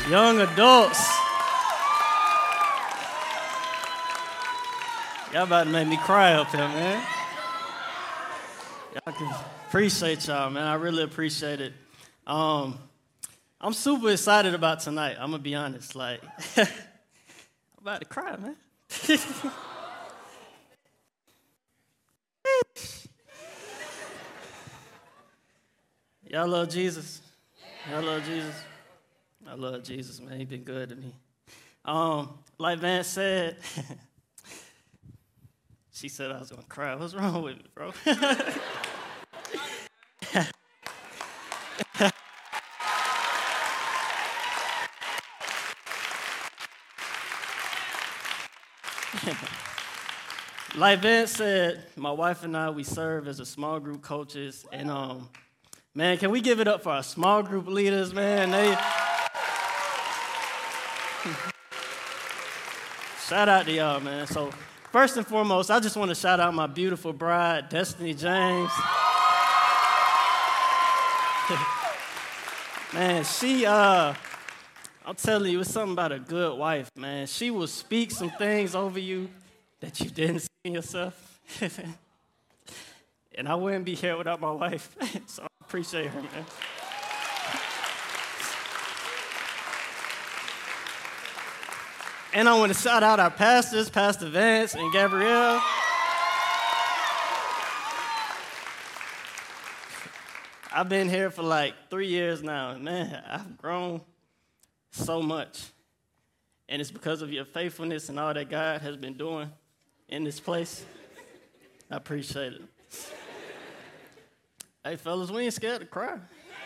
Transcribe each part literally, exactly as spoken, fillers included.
Young adults. Y'all about to make me cry up here, man. Y'all can appreciate y'all, man. I really appreciate it. Um, I'm super excited about tonight. I'm gonna be honest. Like, I'm about to cry, man. Y'all love Jesus? Y'all love Jesus? I love Jesus, man. He been good to me. Um, like Vance said, she said I was gonna cry. What's wrong with me, bro? Like Vance said, my wife and I, we serve as a small group coaches, and um, man, can we give it up for our small group leaders, man? They shout out to y'all, man. So first and foremost, I just want to shout out my beautiful bride, Destiny James. Man, she, uh, I'm telling you, it's something about a good wife, man. She will speak some things over you that you didn't see in yourself. And I wouldn't be here without my wife, so I appreciate her, man. And I want to shout out our pastors, Pastor Vance and Gabrielle. I've been here for like three years now, and man, I've grown so much. And it's because of your faithfulness and all that God has been doing in this place. I appreciate it. Hey, fellas, we ain't scared to cry.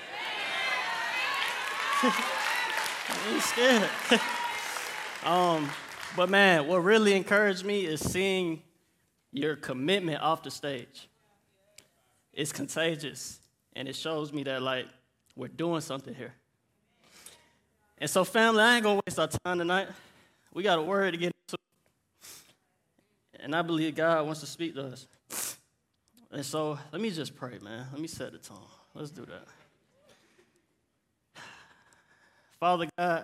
We ain't scared. um, but, man, what really encouraged me is seeing your commitment off the stage. It's contagious, and it shows me that, like, we're doing something here. And so, family, I ain't going to waste our time tonight. We got a word to get into. And I believe God wants to speak to us. And so, let me just pray, man. Let me set the tone. Let's do that. Father God,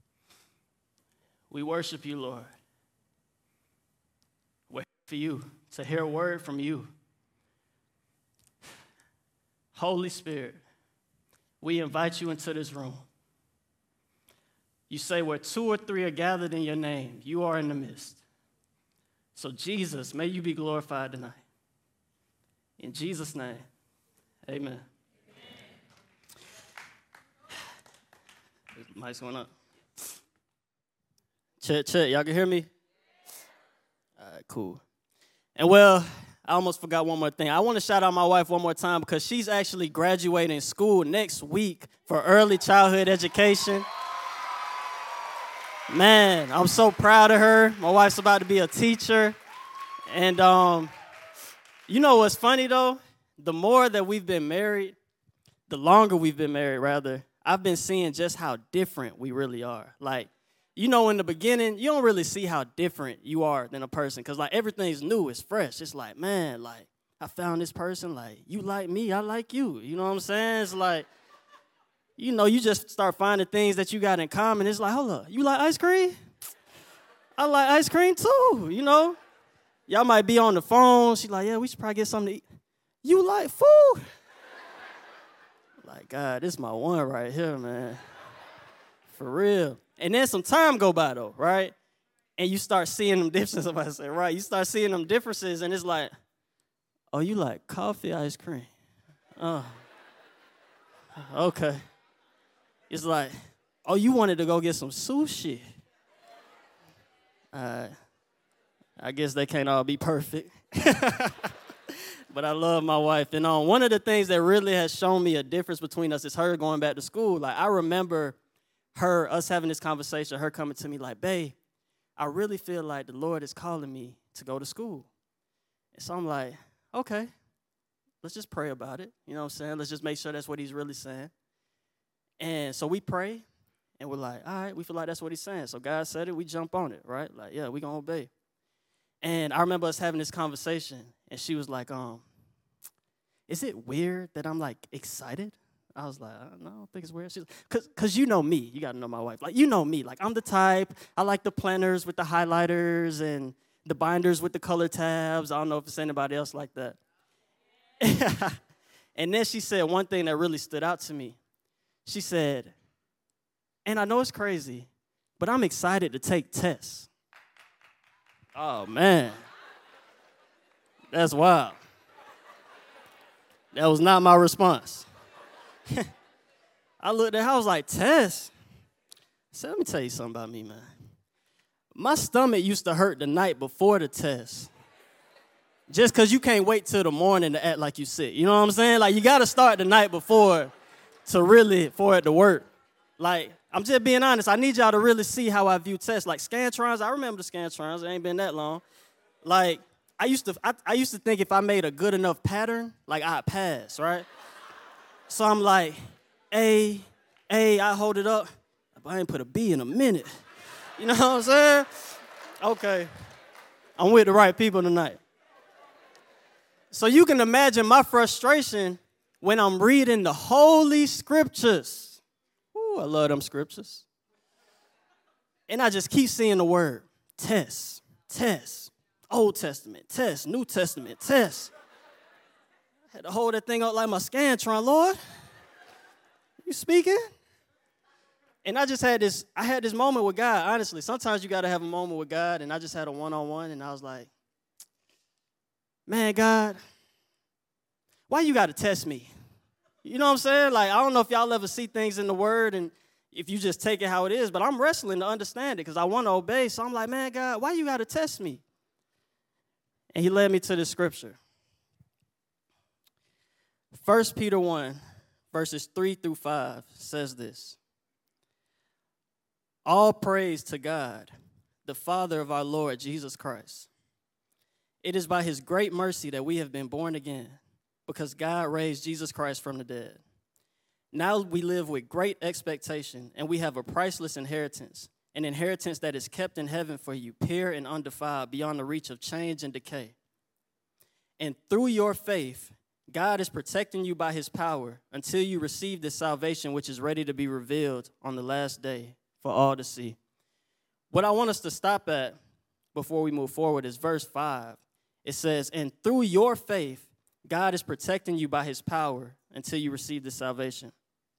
we worship you, Lord. We're here for you, to hear a word from you. Holy Spirit, we invite you into this room. You say where two or three are gathered in your name, you are in the midst. So, Jesus, may you be glorified tonight. In Jesus' name, amen. Mic's going up. Check, check. Y'all can hear me? All right, cool. And, well, I almost forgot one more thing. I want to shout out my wife one more time because she's actually graduating school next week for early childhood education. Man, I'm so proud of her. My wife's about to be a teacher. And um, you know what's funny, though? The more that we've been married, the longer we've been married, rather, I've been seeing just how different we really are. Like, you know, in the beginning, you don't really see how different you are than a person because, like, everything's new. It's fresh. It's like, man, like, I found this person. Like, you like me. I like you. You know what I'm saying? It's like, you know, you just start finding things that you got in common. It's like, hold up, you like ice cream? I like ice cream too, you know? Y'all might be on the phone. She's like, yeah, we should probably get something to eat. You like food? Like, God, this is my one right here, man. For real. And then some time go by, though, right? And you start seeing them differences, if I say, right? You start seeing them differences, and it's like, oh, you like coffee, ice cream? Oh, okay. It's like, oh, you wanted to go get some sushi. Uh, I guess they can't all be perfect. But I love my wife. And um, one of the things that really has shown me a difference between us is her going back to school. Like, I remember her, us having this conversation, her coming to me like, babe, I really feel like the Lord is calling me to go to school. And so I'm like, okay, let's just pray about it. You know what I'm saying? Let's just make sure that's what he's really saying. And so we pray, and we're like, all right, we feel like that's what he's saying. So God said it, we jump on it, right? Like, yeah, we're going to obey. And I remember us having this conversation, and she was like, um, is it weird that I'm, like, excited? I was like, no, I don't think it's weird. She's because because you know me. You got to know my wife. Like, you know me. Like, I'm the type. I like the planners with the highlighters and the binders with the color tabs. I don't know if it's anybody else like that. And then she said one thing that really stood out to me. She said, and I know it's crazy, but I'm excited to take tests. Oh, man. That's wild. That was not my response. I looked at her, I was like, Tess? I said, let me tell you something about me, man. My stomach used to hurt the night before the test. Just because you can't wait till the morning to act like you sick. You know what I'm saying? Like, you got to start the night before to really, for it to work. Like, I'm just being honest. I need y'all to really see how I view tests. Like, Scantrons, I remember the Scantrons. It ain't been that long. Like, I used to I, I used to think if I made a good enough pattern, like, I'd pass, right? So I'm like, A, A, I hold it up. But I ain't put a B in a minute. You know what I'm saying? Okay. I'm with the right people tonight. So you can imagine my frustration when I'm reading the Holy Scriptures. Ooh, I love them scriptures. And I just keep seeing the word, test, test, Old Testament, test, New Testament, test. I had to hold that thing up like my Scantron, Lord. You speaking? And I just had this, I had this moment with God, honestly. Sometimes you got to have a moment with God, and I just had a one-on-one, and I was like, man, God, why you got to test me? You know what I'm saying? Like, I don't know if y'all ever see things in the Word and if you just take it how it is, but I'm wrestling to understand it because I want to obey. So I'm like, man, God, why you got to test me? And he led me to this scripture. First Peter one, verses three through five says this. All praise to God, the Father of our Lord Jesus Christ. It is by his great mercy that we have been born again, because God raised Jesus Christ from the dead. Now we live with great expectation, and we have a priceless inheritance, an inheritance that is kept in heaven for you, pure and undefiled, beyond the reach of change and decay. And through your faith, God is protecting you by his power until you receive this salvation, which is ready to be revealed on the last day for all to see. What I want us to stop at before we move forward is verse five. It says, and through your faith, God is protecting you by his power until you receive the salvation.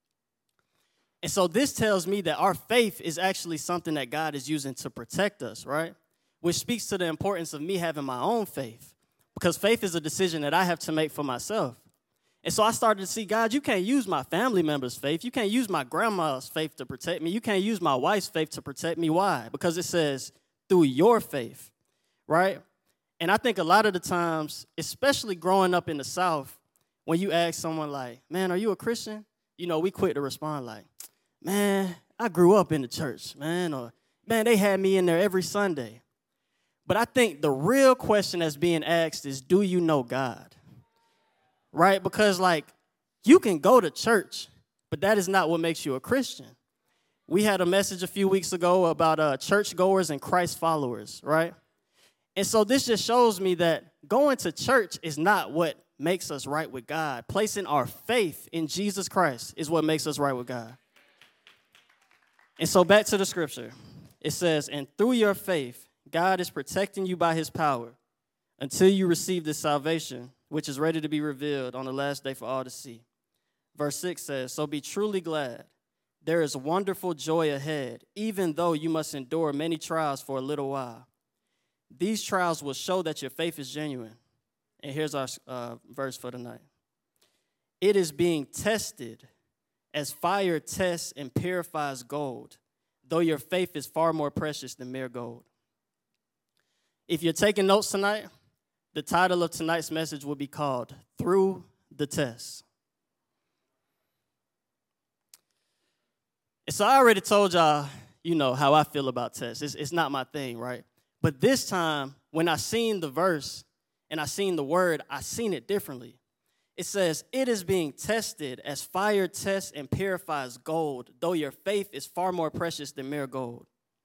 And so this tells me that our faith is actually something that God is using to protect us, right? Which speaks to the importance of me having my own faith, because faith is a decision that I have to make for myself. And so I started to see, God, you can't use my family members' faith. You can't use my grandma's faith to protect me. You can't use my wife's faith to protect me. Why? Because it says through your faith, right? And I think a lot of the times, especially growing up in the South, when you ask someone like, man, are you a Christian? You know, we quick to respond like, man, I grew up in the church, man, or man, they had me in there every Sunday. But I think the real question that's being asked is, do you know God? Right? Because, like, you can go to church, but that is not what makes you a Christian. We had a message a few weeks ago about uh, churchgoers and Christ followers, right? And so this just shows me that going to church is not what makes us right with God. Placing our faith in Jesus Christ is what makes us right with God. And so back to the scripture. It says, and through your faith, God is protecting you by his power until you receive this salvation, which is ready to be revealed on the last day for all to see. Verse six says, so be truly glad. There is wonderful joy ahead, even though you must endure many trials for a little while. These trials will show that your faith is genuine. And here's our uh, verse for tonight. It is being tested as fire tests and purifies gold, though your faith is far more precious than mere gold. If you're taking notes tonight, the title of tonight's message will be called Through the Test. And so I already told y'all, you know, how I feel about tests. It's, it's not my thing, right? But this time, when I seen the verse and I seen the word, I seen it differently. It says, it is being tested as fire tests and purifies gold, though your faith is far more precious than mere gold.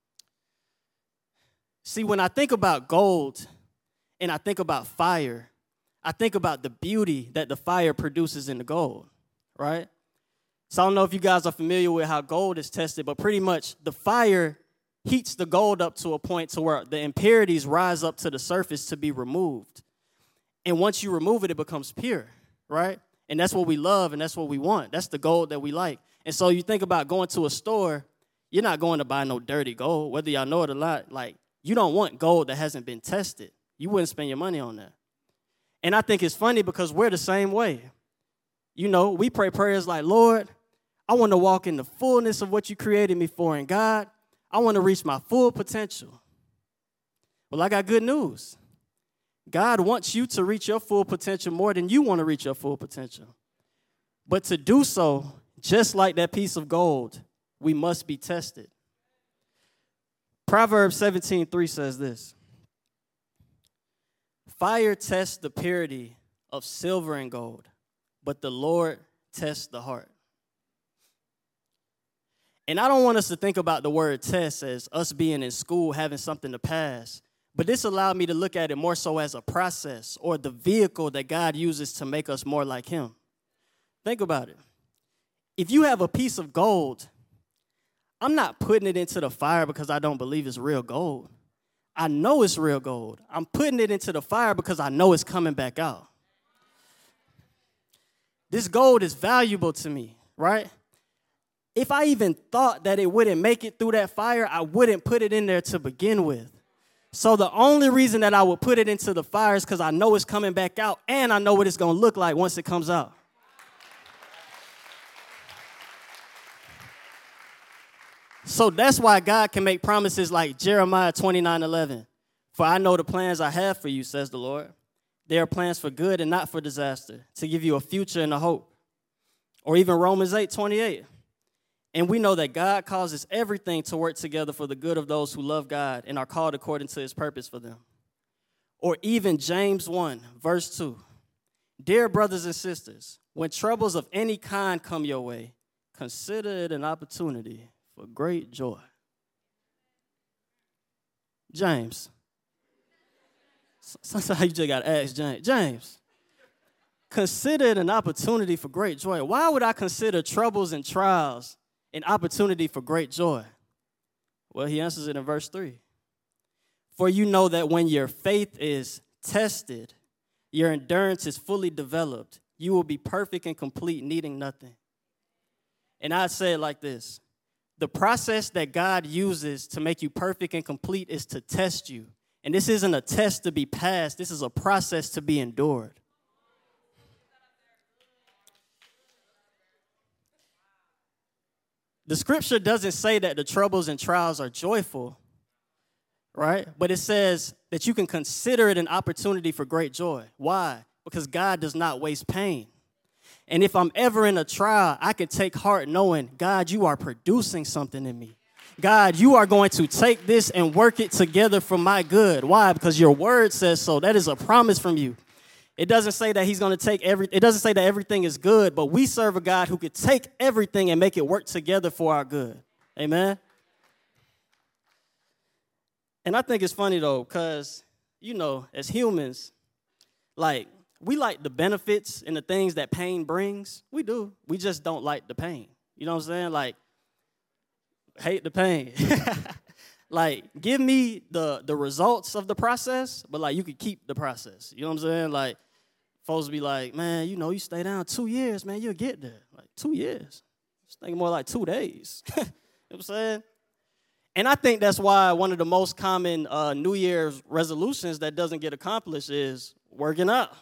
See, when I think about gold and I think about fire, I think about the beauty that the fire produces in the gold, right? So I don't know if you guys are familiar with how gold is tested, but pretty much the fire heats the gold up to a point to where the impurities rise up to the surface to be removed. And once you remove it, it becomes pure, right? And that's what we love and that's what we want. That's the gold that we like. And so you think about going to a store, you're not going to buy no dirty gold, whether y'all know it or not. Like, you don't want gold that hasn't been tested. You wouldn't spend your money on that. And I think it's funny because we're the same way. You know, we pray prayers like, Lord, I want to walk in the fullness of what you created me for. And God, I want to reach my full potential. Well, I got good news. God wants you to reach your full potential more than you want to reach your full potential. But to do so, just like that piece of gold, we must be tested. Proverbs seventeen three says this. Fire tests the purity of silver and gold, but the Lord tests the heart. And I don't want us to think about the word test as us being in school, having something to pass. But this allowed me to look at it more so as a process or the vehicle that God uses to make us more like him. Think about it. If you have a piece of gold, I'm not putting it into the fire because I don't believe it's real gold. I know it's real gold. I'm putting it into the fire because I know it's coming back out. This gold is valuable to me, right? If I even thought that it wouldn't make it through that fire, I wouldn't put it in there to begin with. So the only reason that I would put it into the fire is because I know it's coming back out and I know what it's going to look like once it comes out. So that's why God can make promises like Jeremiah twenty-nine eleven. For I know the plans I have for you, says the Lord. They are plans for good and not for disaster, to give you a future and a hope. Or even Romans eight twenty-eight. And we know that God causes everything to work together for the good of those who love God and are called according to his purpose for them. Or even James one, verse two. Dear brothers and sisters, when troubles of any kind come your way, consider it an opportunity for great joy. James. Sometimes you just got to ask James. James. Consider it an opportunity for great joy. Why would I consider troubles and trials an opportunity for great joy? Well, he answers it in verse three. For you know that when your faith is tested, your endurance is fully developed. You will be perfect and complete, needing nothing. And I'd say it like this. The process that God uses to make you perfect and complete is to test you. And this isn't a test to be passed. This is a process to be endured. The scripture doesn't say that the troubles and trials are joyful, right? But it says that you can consider it an opportunity for great joy. Why? Because God does not waste pain. And if I'm ever in a trial, I can take heart knowing, God, you are producing something in me. God, you are going to take this and work it together for my good. Why? Because your word says so. That is a promise from you. It doesn't say that he's going to take every, it doesn't say that everything is good, but we serve a God who could take everything and make it work together for our good. Amen? And I think it's funny, though, because, you know, as humans, like, we like the benefits and the things that pain brings. We do. We just don't like the pain. You know what I'm saying? Like, hate the pain. Like, give me the, the results of the process, but, like, you could keep the process. You know what I'm saying? Like, folks be like, man, you know, you stay down two years, man, you'll get there. Like, two years. Just thinking more like two days. You know what I'm saying? And I think that's why one of the most common uh, New Year's resolutions that doesn't get accomplished is working out.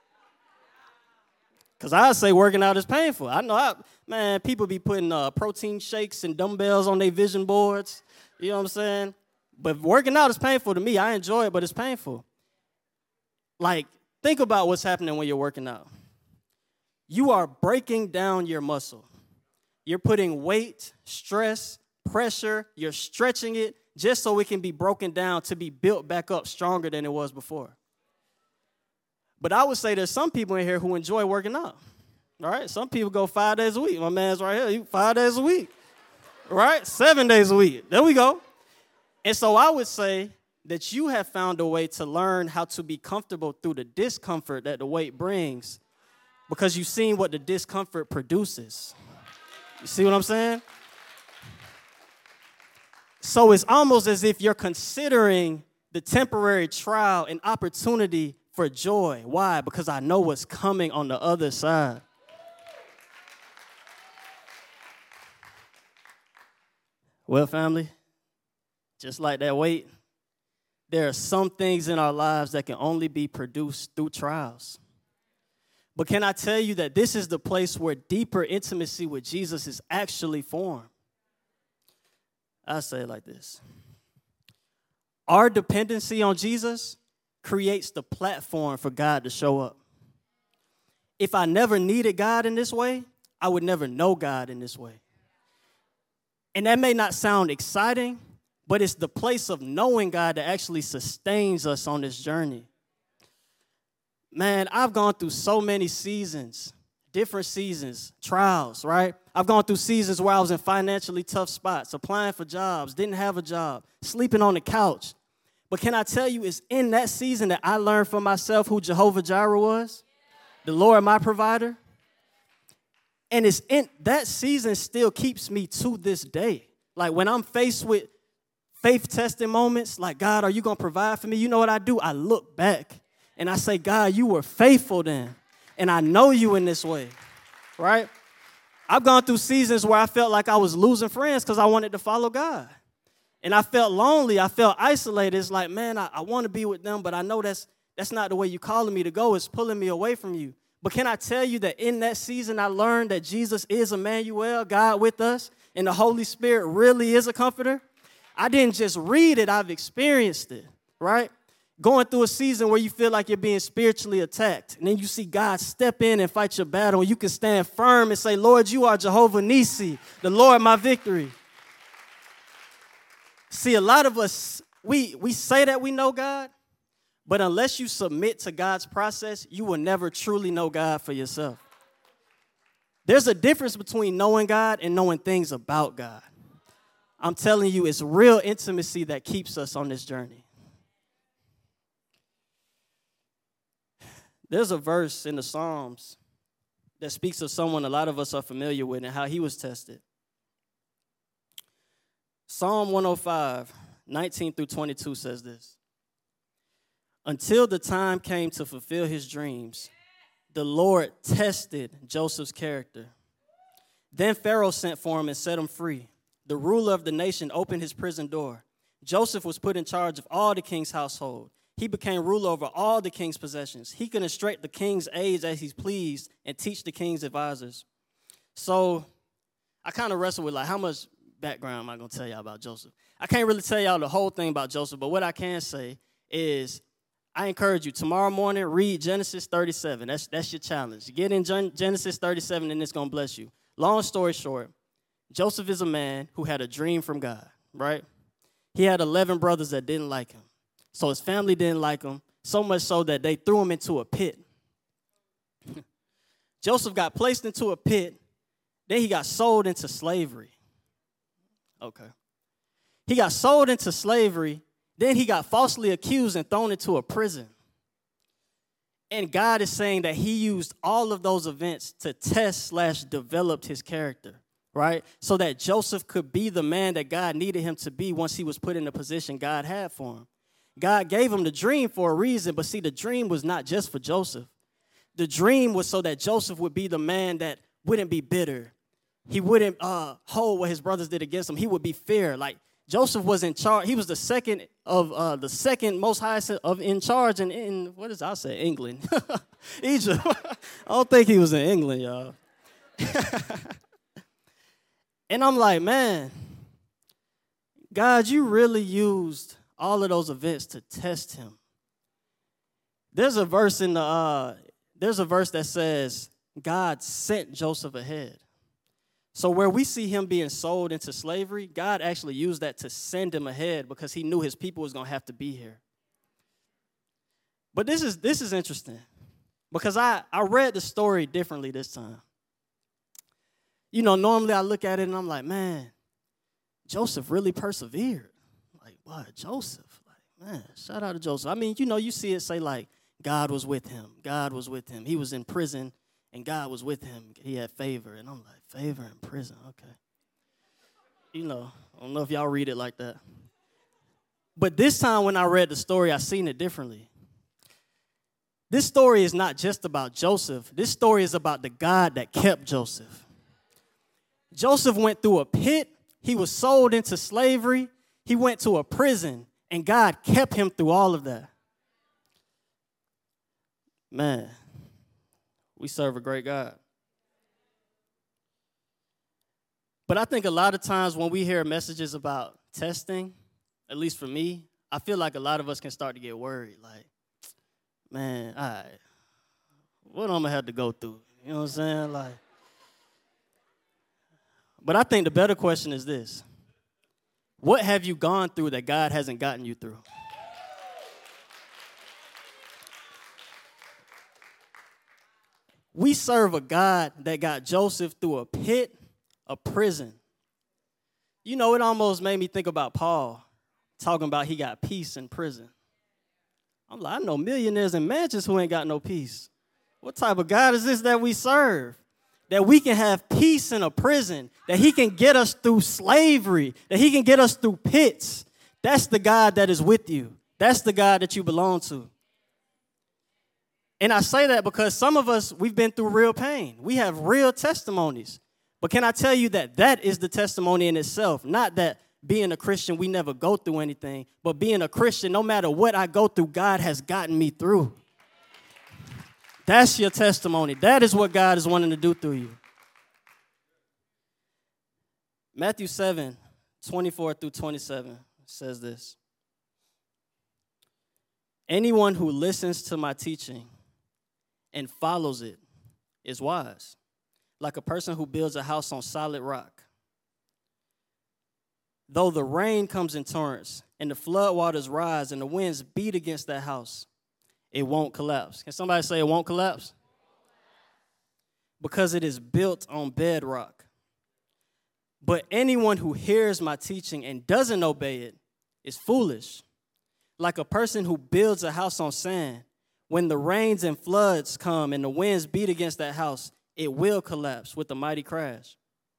Because I say working out is painful. I know, I, man, people be putting uh, protein shakes and dumbbells on their vision boards. You know what I'm saying? But working out is painful to me. I enjoy it, but it's painful. Like, think about what's happening when you're working out. You are breaking down your muscle. You're putting weight, stress, pressure. You're stretching it just so it can be broken down to be built back up stronger than it was before. But I would say there's some people in here who enjoy working out. All right? Some people go five days a week. My man's right here. He five days a week. Right? Seven days a week. There we go. And so I would say that you have found a way to learn how to be comfortable through the discomfort that the weight brings because you've seen what the discomfort produces. You see what I'm saying? So it's almost as if you're considering the temporary trial an opportunity for joy. Why? Because I know what's coming on the other side. Well, family, just like that weight, there are some things in our lives that can only be produced through trials. But can I tell you that this is the place where deeper intimacy with Jesus is actually formed? I say it like this. Our dependency on Jesus creates the platform for God to show up. If I never needed God in this way, I would never know God in this way. And that may not sound exciting, but it's the place of knowing God that actually sustains us on this journey. Man, I've gone through so many seasons, different seasons, trials, right? I've gone through seasons where I was in financially tough spots, applying for jobs, didn't have a job, sleeping on the couch. But can I tell you, it's in that season that I learned for myself who Jehovah Jireh was, the Lord my provider. And it's in that season still keeps me to this day. Like when I'm faced with faith testing moments, like, God, are you going to provide for me? You know what I do? I look back and I say, God, you were faithful then. And I know you in this way, right? I've gone through seasons where I felt like I was losing friends because I wanted to follow God. And I felt lonely. I felt isolated. It's like, man, I, I want to be with them, but I know that's that's not the way you're calling me to go. It's pulling me away from you. But can I tell you that in that season, I learned that Jesus is Emmanuel, God with us, and the Holy Spirit really is a comforter? I didn't just read it, I've experienced it, right? Going through a season where you feel like you're being spiritually attacked, and then you see God step in and fight your battle, and you can stand firm and say, Lord, you are Jehovah Nissi, the Lord my victory. See, a lot of us, we, we say that we know God, but unless you submit to God's process, you will never truly know God for yourself. There's a difference between knowing God and knowing things about God. I'm telling you, it's real intimacy that keeps us on this journey. There's a verse in the Psalms that speaks of someone a lot of us are familiar with and how he was tested. Psalm one oh five, nineteen through twenty-two says this. Until the time came to fulfill his dreams, the Lord tested Joseph's character. Then Pharaoh sent for him and set him free. The ruler of the nation opened his prison door. Joseph was put in charge of all the king's household. He became ruler over all the king's possessions. He could instruct the king's aides as he pleased and teach the king's advisors. So I kind of wrestle with, like, how much background am I going to tell y'all about Joseph? I can't really tell y'all the whole thing about Joseph, but what I can say is I encourage you, tomorrow morning, read Genesis thirty-seven. That's, that's your challenge. Get in Gen- Genesis thirty-seven, and it's going to bless you. Long story short, Joseph is a man who had a dream from God, right? He had eleven brothers that didn't like him. So his family didn't like him, so much so that they threw him into a pit. Joseph got placed into a pit. Then he got sold into slavery. Okay. He got sold into slavery. Then he got falsely accused and thrown into a prison. And God is saying that he used all of those events to test slash develop his character, right? So that Joseph could be the man that God needed him to be once he was put in the position God had for him. God gave him the dream for a reason, but see, the dream was not just for Joseph. The dream was so that Joseph would be the man that wouldn't be bitter. He wouldn't uh, hold what his brothers did against him. He would be fair. Like, Joseph was in charge. He was the second of uh, the second most highest of in charge in, in what is I say England, Egypt. I don't think he was in England, y'all. And I'm like, man, God, you really used all of those events to test him. There's a verse in the uh, there's a verse that says God sent Joseph ahead. So where we see him being sold into slavery, God actually used that to send him ahead because he knew his people was going to have to be here. But this is this is interesting because I, I read the story differently this time. You know, normally I look at it and I'm like, man, Joseph really persevered. Like, what, Joseph? Like, man, shout out to Joseph. I mean, you know, you see it say like, God was with him. God was with him. He was in prison and God was with him. He had favor. And I'm like, Favor in prison, okay. You know, I don't know if y'all read it like that. But this time when I read the story, I seen it differently. This story is not just about Joseph. This story is about the God that kept Joseph. Joseph went through a pit. He was sold into slavery. He went to a prison, and God kept him through all of that. Man, we serve a great God. But I think a lot of times when we hear messages about testing, at least for me, I feel like a lot of us can start to get worried. Like, man, all right, what am I going to have to go through? You know what I'm saying? Like, but I think the better question is this. What have you gone through that God hasn't gotten you through? We serve a God that got Joseph through a pit, a prison. You know, it almost made me think about Paul talking about he got peace in prison. I'm like, I know millionaires in mansions who ain't got no peace. What type of God is this that we serve? That we can have peace in a prison, that he can get us through slavery, that he can get us through pits. That's the God that is with you. That's the God that you belong to. And I say that because some of us, we've been through real pain. We have real testimonies. But can I tell you that that is the testimony in itself? Not that being a Christian, we never go through anything, but being a Christian, no matter what I go through, God has gotten me through. That's your testimony. That is what God is wanting to do through you. Matthew seven, twenty-four through twenty-seven says this. Anyone who listens to my teaching and follows it is wise, like a person who builds a house on solid rock. Though the rain comes in torrents and the floodwaters rise and the winds beat against that house, it won't collapse. Can somebody say it won't collapse? Because it is built on bedrock. But anyone who hears my teaching and doesn't obey it is foolish. Like a person who builds a house on sand, when the rains and floods come and the winds beat against that house, it will collapse with a mighty crash.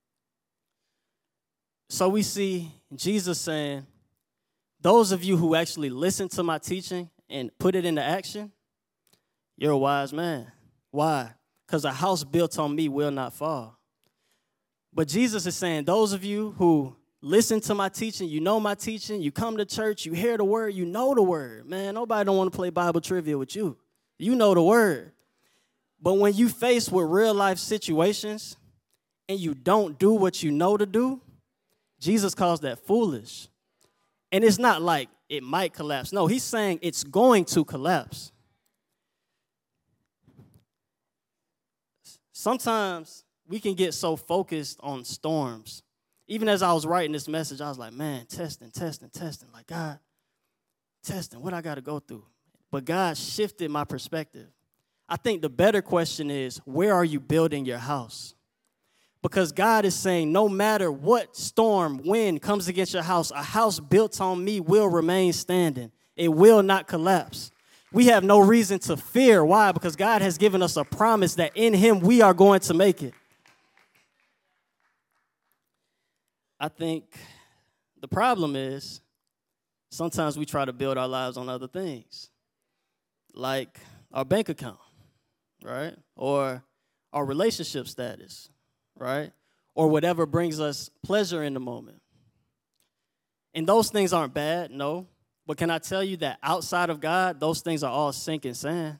So we see Jesus saying, those of you who actually listen to my teaching and put it into action, you're a wise man. Why? Because a house built on me will not fall. But Jesus is saying, those of you who listen to my teaching, you know my teaching, you come to church, you hear the word, you know the word. Man, nobody don't want to play Bible trivia with you. You know the word. But when you face with real life situations and you don't do what you know to do, Jesus calls that foolish. And it's not like it might collapse. No, he's saying it's going to collapse. Sometimes we can get so focused on storms. Even as I was writing this message, I was like, man, testing, testing, testing. Like, God, testing, what I got to go through? But God shifted my perspective. I think the better question is, where are you building your house? Because God is saying, no matter what storm, wind comes against your house, a house built on me will remain standing. It will not collapse. We have no reason to fear. Why? Because God has given us a promise that in him we are going to make it. I think the problem is sometimes we try to build our lives on other things, like our bank account, right? Or our relationship status, right? Or whatever brings us pleasure in the moment. And those things aren't bad, no. But can I tell you that outside of God, those things are all sinking sand?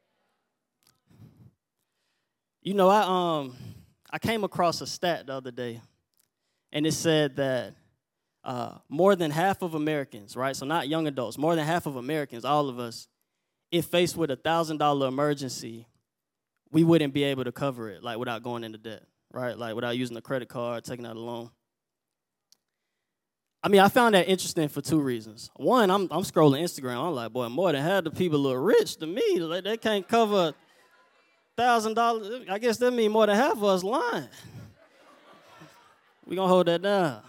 You know, I um I came across a stat the other day, and it said that uh, more than half of Americans, right, so not young adults, more than half of Americans, all of us, if faced with a one thousand dollars emergency, we wouldn't be able to cover it, like, without going into debt, right, like, without using a credit card, taking out a loan. I mean, I found that interesting for two reasons. One, I'm I'm scrolling Instagram. I'm like, boy, more than half the people look rich to me. Like, they can't cover one thousand dollars. I guess that means more than half of us lying. We're going to hold that down.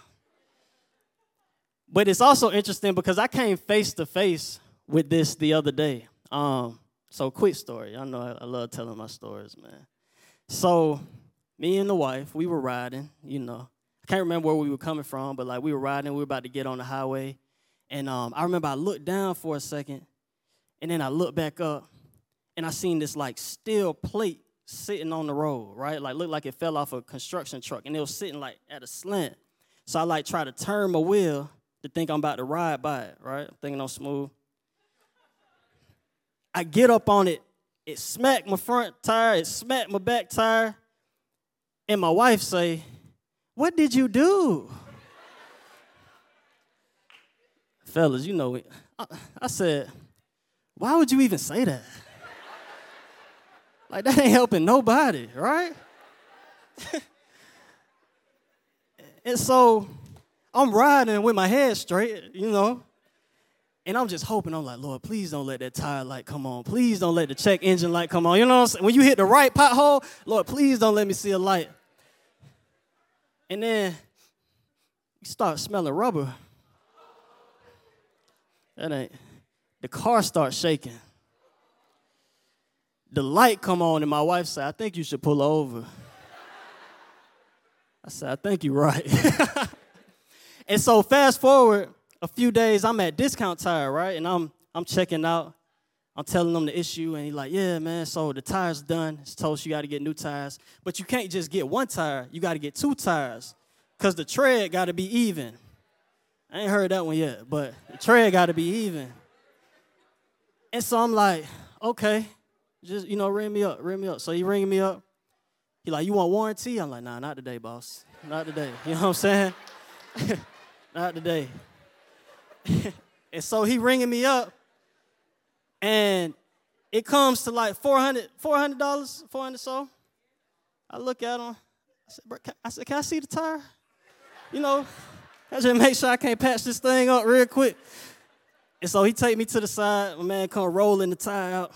But it's also interesting because I came face to face with this the other day. Um, so quick story. I know I, I love telling my stories, man. So me and the wife, we were riding, you know. I can't remember where we were coming from, but like we were riding, we were about to get on the highway. And um, I remember I looked down for a second, and then I looked back up, and I seen this like steel plate sitting on the road, right? Like looked like it fell off a construction truck, and it was sitting like at a slant. So I like try to turn my wheel to think I'm about to ride by it, right? I'm thinking I'm smooth. I get up on it, it smacked my front tire, it smacked my back tire, and my wife say, "What did you do?" Fellas, you know, I, I said, "Why would you even say that? Like, that ain't helping nobody, right?" And so I'm riding with my head straight, you know, and I'm just hoping. I'm like, "Lord, please don't let that tire light come on. Please don't let the check engine light come on." You know what I'm saying? When you hit the right pothole, Lord, please don't let me see a light. And then you start smelling rubber. That ain't. The car starts shaking. The light come on, and my wife said, "I think you should pull over." I said, "I think you're right." And so fast forward a few days, I'm at Discount Tire, right? And I'm I'm checking out. I'm telling them the issue, and he's like, "Yeah, man, so the tire's done. It's told you got to get new tires. But you can't just get one tire. You got to get two tires because the tread got to be even." I ain't heard that one yet, but the tread got to be even. And so I'm like, "Okay, just, you know, ring me up, ring me up." So he ringing me up. He like, "You want warranty?" I'm like, "Nah, not today, boss. Not today." You know what I'm saying? Not today. And so he ringing me up, and it comes to like four hundred dollars, four hundred dollars, four hundred dollars so. I look at him. I said, "Bro, can, I said, can I see the tire? You know, I just make sure I can't patch this thing up real quick." And so he take me to the side. My man come rolling the tire out.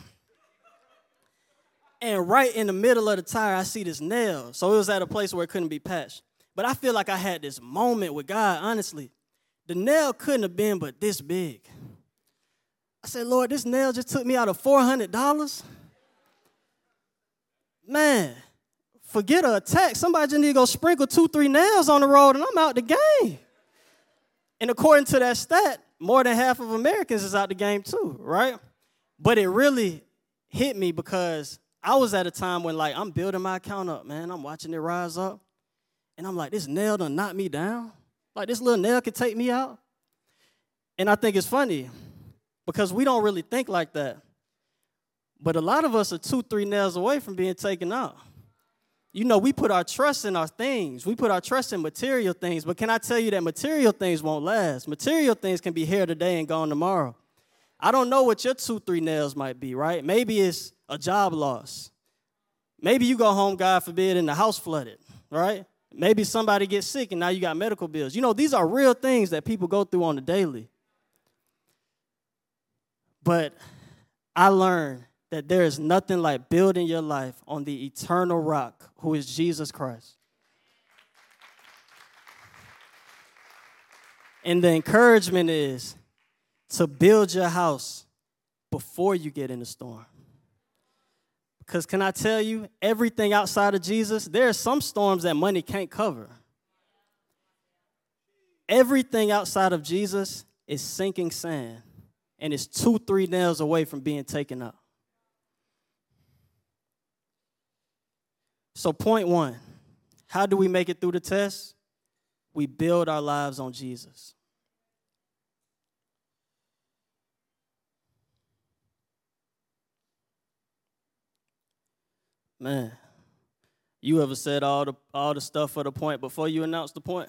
And right in the middle of the tire, I see this nail. So it was at a place where it couldn't be patched. But I feel like I had this moment with God, honestly. The nail couldn't have been but this big. I said, "Lord, this nail just took me out of four hundred dollars? Man, forget a attack. Somebody just need to go sprinkle two, three nails on the road, and I'm out the game." And according to that stat, more than half of Americans is out the game too, right? But it really hit me because I was at a time when, like, I'm building my account up, man. I'm watching it rise up. And I'm like, this nail done knock me down. Like, this little nail could take me out. And I think it's funny because we don't really think like that. But a lot of us are two, three nails away from being taken out. You know, we put our trust in our things. We put our trust in material things. But can I tell you that material things won't last? Material things can be here today and gone tomorrow. I don't know what your two, three nails might be, right? Maybe it's a job loss. Maybe you go home, God forbid, and the house flooded, right? Maybe somebody gets sick and now you got medical bills. You know, these are real things that people go through on the daily. But I learned that there is nothing like building your life on the eternal rock, who is Jesus Christ. And the encouragement is to build your house before you get in the storm. Because can I tell you, everything outside of Jesus, there are some storms that money can't cover. Everything outside of Jesus is sinking sand, and it's two, three nails away from being taken up. So point one, how do we make it through the test? We build our lives on Jesus. Man, you ever said all the all the stuff for the point before you announced the point?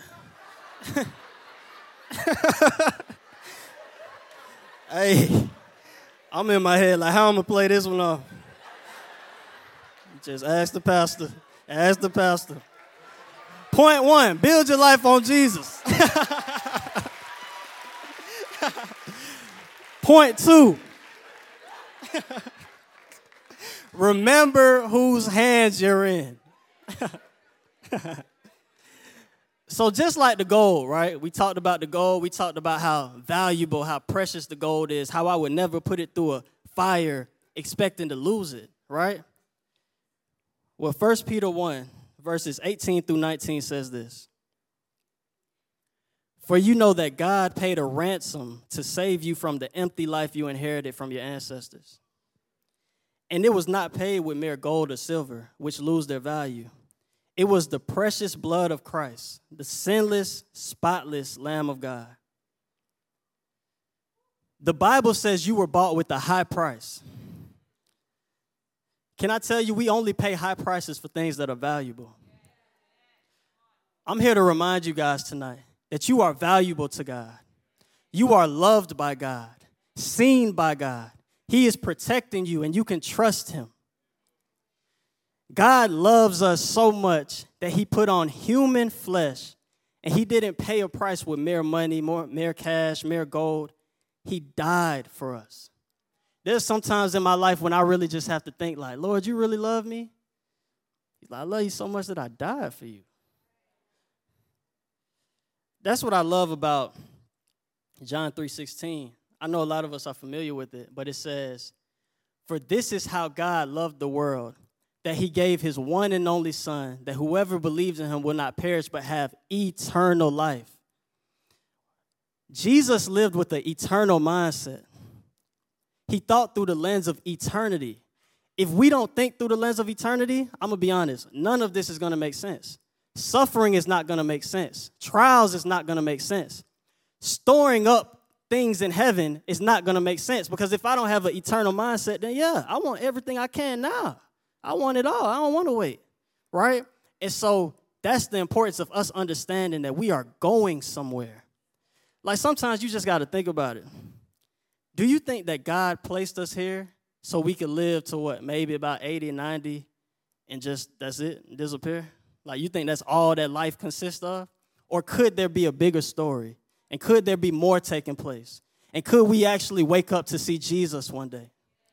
Hey, I'm in my head like, how I'm going to play this one off? Just ask the pastor. Ask the pastor. Point one, build your life on Jesus. Point two, remember whose hands you're in. So just like the gold, right? We talked about the gold. We talked about how valuable, how precious the gold is, how I would never put it through a fire expecting to lose it, right? Well, First Peter one, verses eighteen through nineteen says this. For you know that God paid a ransom to save you from the empty life you inherited from your ancestors. And it was not paid with mere gold or silver, which lose their value. It was the precious blood of Christ, the sinless, spotless Lamb of God. The Bible says you were bought with a high price. Can I tell you, we only pay high prices for things that are valuable. I'm here to remind you guys tonight that you are valuable to God. You are loved by God, seen by God. He is protecting you, and you can trust him. God loves us so much that he put on human flesh, and he didn't pay a price with mere money, more, mere cash, mere gold. He died for us. There's sometimes in my life when I really just have to think like, Lord, you really love me? He's like, I love you so much that I died for you. That's what I love about John three sixteen. I know a lot of us are familiar with it, but it says, for this is how God loved the world, that he gave his one and only son, that whoever believes in him will not perish but have eternal life. Jesus lived with an eternal mindset. He thought through the lens of eternity. If we don't think through the lens of eternity, I'm going to be honest, none of this is going to make sense. Suffering is not going to make sense. Trials is not going to make sense. Storing up things in heaven is not going to make sense, because if I don't have an eternal mindset, then yeah, I want everything I can now. I want it all. I don't want to wait, right? And so that's the importance of us understanding that we are going somewhere. Like sometimes you just got to think about it. Do you think that God placed us here so we could live to what, maybe about eighty, ninety, and just that's it, disappear? Like, you think that's all that life consists of? Or could there be a bigger story? And could there be more taking place? And could we actually wake up to see Jesus one day?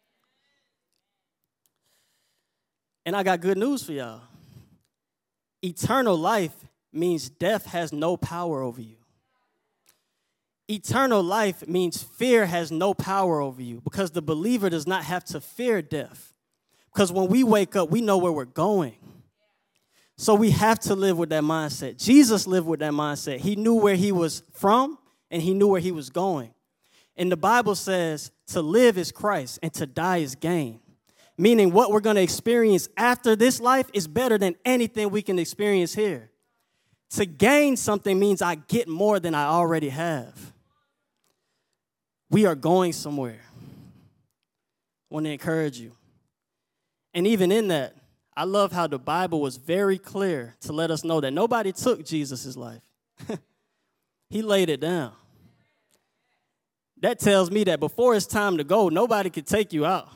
And I got good news for y'all. Eternal life means death has no power over you. Eternal life means fear has no power over you, because the believer does not have to fear death. Because when we wake up, we know where we're going. So we have to live with that mindset. Jesus lived with that mindset. He knew where he was from, and he knew where he was going. And the Bible says to live is Christ and to die is gain. Meaning what we're going to experience after this life is better than anything we can experience here. To gain something means I get more than I already have. We are going somewhere. I want to encourage you. And even in that, I love how the Bible was very clear to let us know that nobody took Jesus' life. He laid it down. That tells me that before it's time to go, nobody could take you out.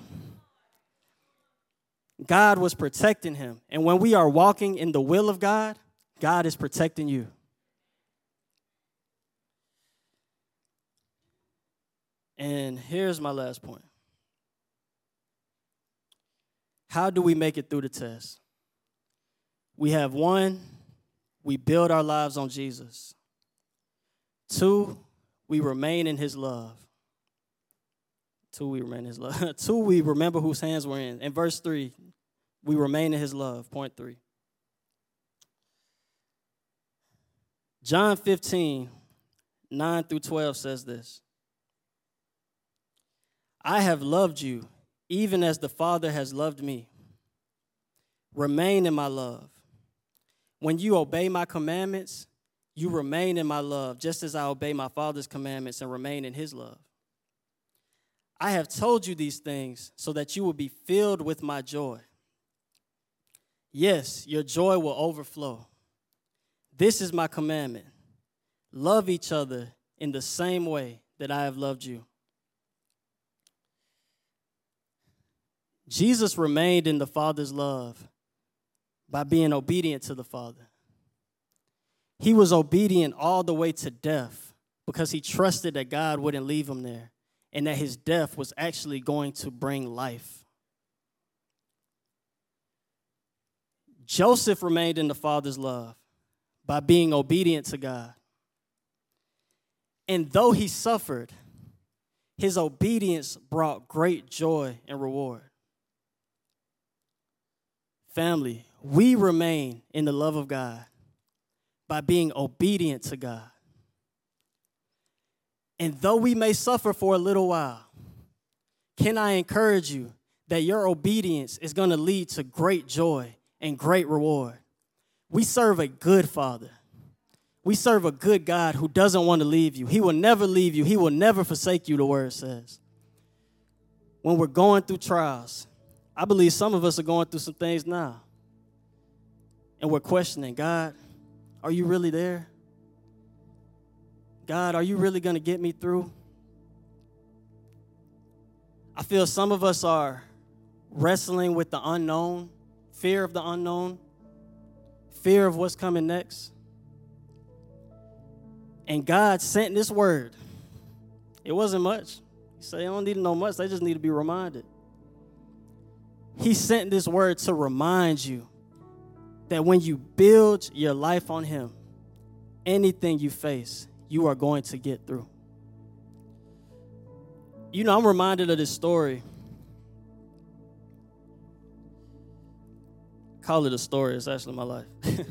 God was protecting him. And when we are walking in the will of God, God is protecting you. And here's my last point. How do we make it through the test? We have one, we build our lives on Jesus. Two, we remain in his love. Two, we remain in his love. Two, we remember whose hands we're in. In verse three, we remain in his love. Point three. John fifteen, nine through twelve says this. I have loved you, even as the Father has loved me. Remain in my love. When you obey my commandments, you remain in my love, just as I obey my Father's commandments and remain in his love. I have told you these things so that you will be filled with my joy. Yes, your joy will overflow. This is my commandment. Love each other in the same way that I have loved you. Jesus remained in the Father's love by being obedient to the Father. He was obedient all the way to death because he trusted that God wouldn't leave him there and that his death was actually going to bring life. Joseph remained in the Father's love by being obedient to God. And though he suffered, his obedience brought great joy and reward. Family, we remain in the love of God by being obedient to God. And though we may suffer for a little while, can I encourage you that your obedience is going to lead to great joy and great reward? We serve a good Father. We serve a good God who doesn't want to leave you. He will never leave you. He will never forsake you, the word says. When we're going through trials, I believe some of us are going through some things now. And we're questioning, God, are you really there? God, are you really going to get me through? I feel some of us are wrestling with the unknown, fear of the unknown, fear of what's coming next. And God sent this word. It wasn't much. He said, they don't need to know much. They just need to be reminded. He sent this word to remind you that when you build your life on him, anything you face, you are going to get through. You know, I'm reminded of this story. Call it a story. It's actually my life.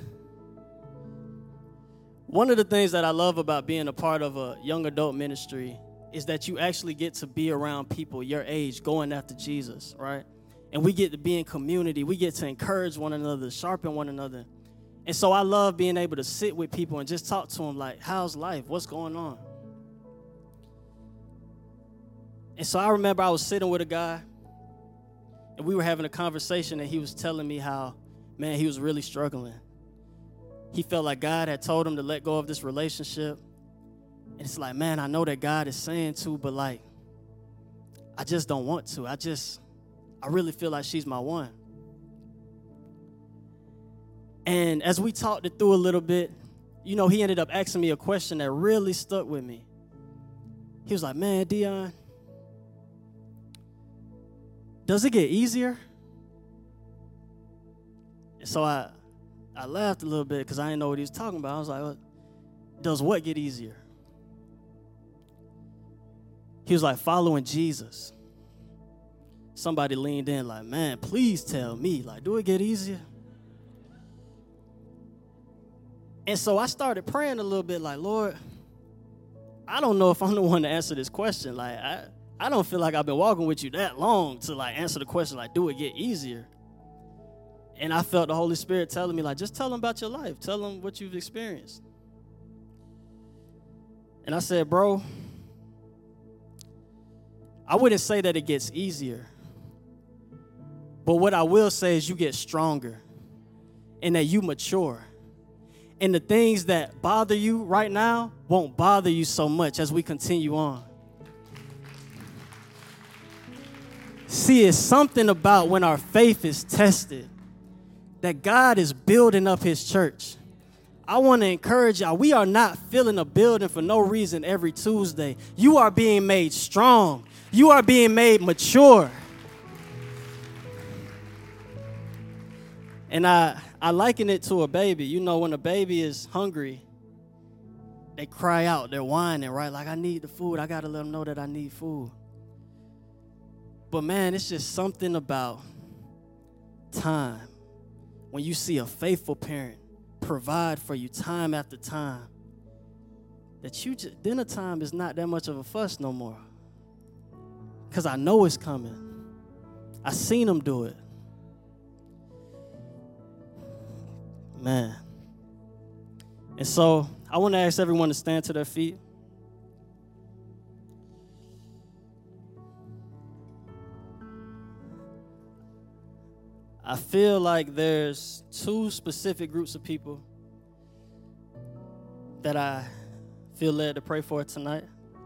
One of the things that I love about being a part of a young adult ministry is that you actually get to be around people your age going after Jesus, right? And we get to be in community. We get to encourage one another, sharpen one another. And so I love being able to sit with people and just talk to them like, how's life? What's going on? And so I remember I was sitting with a guy, and we were having a conversation, and he was telling me how, man, he was really struggling. He felt like God had told him to let go of this relationship. And it's like, man, I know that God is saying to, but like, I just don't want to. I just, I really feel like she's my one. And as we talked it through a little bit, you know, he ended up asking me a question that really stuck with me. He was like, man, Dion, does it get easier? And so I, I laughed a little bit because I didn't know what he was talking about. I was like, well, does what get easier? He was like, following Jesus. Somebody leaned in like, man, please tell me, like, do it get easier? And so I started praying a little bit like, Lord, I don't know if I'm the one to answer this question. Like, I, I don't feel like I've been walking with you that long to, like, answer the question, like, do it get easier? And I felt the Holy Spirit telling me, like, just tell them about your life. Tell them what you've experienced. And I said, bro, I wouldn't say that it gets easier. But what I will say is you get stronger and that you mature. And the things that bother you right now won't bother you so much as we continue on. See, it's something about when our faith is tested that God is building up his church. I want to encourage y'all, we are not filling a building for no reason every Tuesday. You are being made strong. You are being made mature. And I, I liken it to a baby. You know, when a baby is hungry, they cry out, they're whining, right? Like, I need the food. I got to let them know that I need food. But, man, it's just something about time. When you see a faithful parent provide for you time after time, that you just, dinner time is not that much of a fuss no more. Because I know it's coming. I seen them do it. Man. And so I want to ask everyone to stand to their feet. I feel like there's two specific groups of people that I feel led to pray for tonight.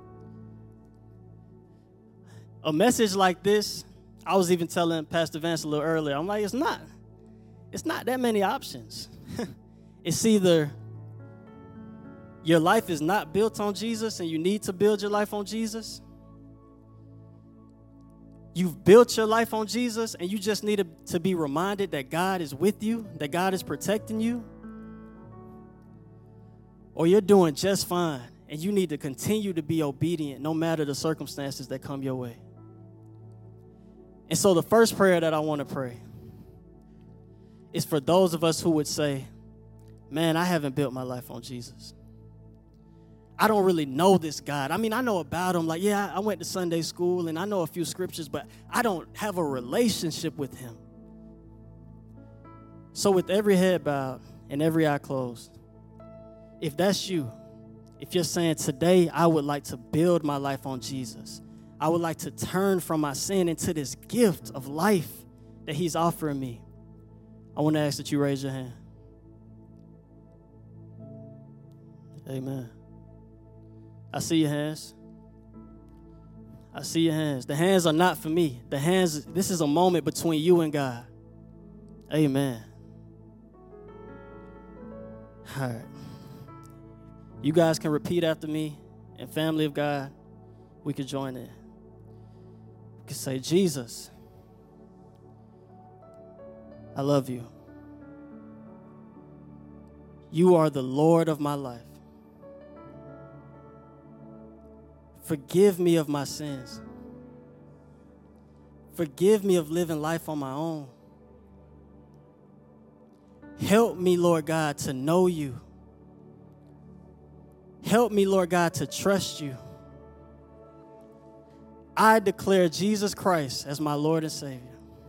A message like this, I was even telling Pastor Vance a little earlier, I'm like, it's not, it's not that many options. It's either your life is not built on Jesus and you need to build your life on Jesus. You've built your life on Jesus and you just need to be reminded that God is with you, that God is protecting you. Or you're doing just fine and you need to continue to be obedient no matter the circumstances that come your way. And so the first prayer that I want to pray is for those of us who would say, man, I haven't built my life on Jesus. I don't really know this God. I mean, I know about him. Like, yeah, I went to Sunday school and I know a few scriptures, but I don't have a relationship with him. So with every head bowed and every eye closed, if that's you, if you're saying today, I would like to build my life on Jesus, I would like to turn from my sin into this gift of life that he's offering me, I want to ask that you raise your hand. Amen. I see your hands. I see your hands. The hands are not for me. The hands, this is a moment between you and God. Amen. All right. You guys can repeat after me, and family of God, we can join in. We can say, Jesus, I love you. You are the Lord of my life. Forgive me of my sins. Forgive me of living life on my own. Help me, Lord God, to know you. Help me, Lord God, to trust you. I declare Jesus Christ as my Lord and Savior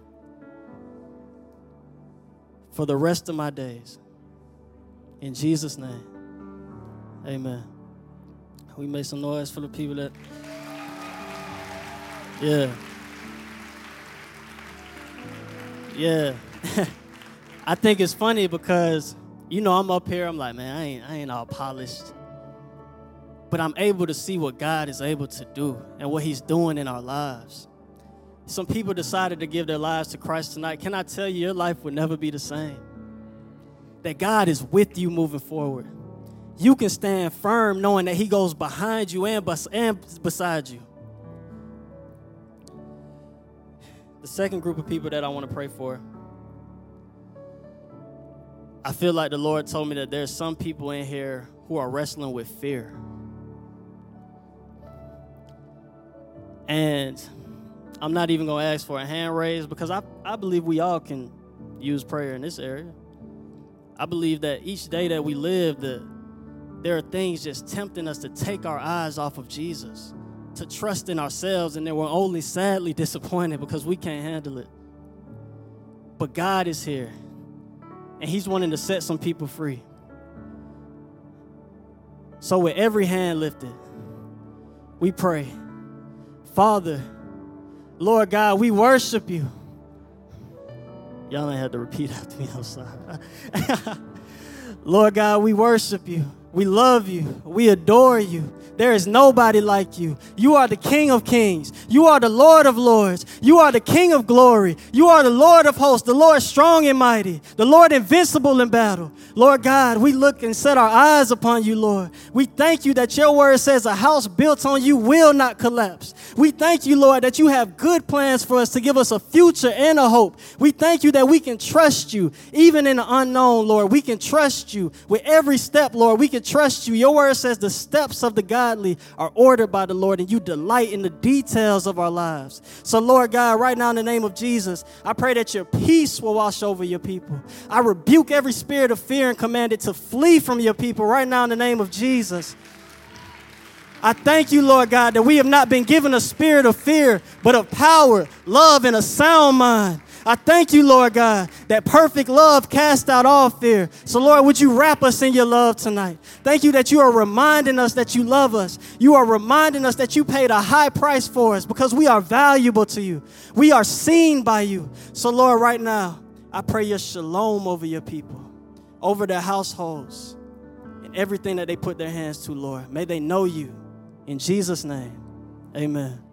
for the rest of my days. In Jesus' name, amen. We make some noise for the people that, yeah. Yeah. I think it's funny because, you know, I'm up here, I'm like, man, I ain't, I ain't all polished. But I'm able to see what God is able to do and what he's doing in our lives. Some people decided to give their lives to Christ tonight. Can I tell you, your life will never be the same? That God is with you moving forward. You can stand firm knowing that he goes behind you and, bes- and beside you. The second group of people that I want to pray for, I feel like the Lord told me that there's some people in here who are wrestling with fear. And I'm not even going to ask for a hand raise because I, I believe we all can use prayer in this area. I believe that each day that we live, the, there are things just tempting us to take our eyes off of Jesus, to trust in ourselves, and then we're only sadly disappointed because we can't handle it. But God is here, and he's wanting to set some people free. So with every hand lifted, we pray, Father, Lord God, we worship you. Y'all ain't had to repeat after me, I'm sorry. Lord God, we worship you. We love you. We adore you. There is nobody like you. You are the King of kings. You are the Lord of lords. You are the King of glory. You are the Lord of hosts, the Lord strong and mighty, the Lord invincible in battle. Lord God, we look and set our eyes upon you, Lord. We thank you that your word says a house built on you will not collapse. We thank you, Lord, that you have good plans for us to give us a future and a hope. We thank you that we can trust you, even in the unknown, Lord. We can trust you with every step, Lord. We can trust you. Your word says the steps of the godly are ordered by the Lord, and you delight in the details of our lives. So, Lord God, right now in the name of Jesus, I pray that your peace will wash over your people. I rebuke every spirit of fear and command it to flee from your people right now in the name of Jesus. I thank you, Lord God, that we have not been given a spirit of fear, but of power, love, and a sound mind. I thank you, Lord God, that perfect love casts out all fear. So, Lord, would you wrap us in your love tonight? Thank you that you are reminding us that you love us. You are reminding us that you paid a high price for us because we are valuable to you. We are seen by you. So, Lord, right now, I pray your shalom over your people, over their households, and everything that they put their hands to, Lord. May they know you. In Jesus' name, amen.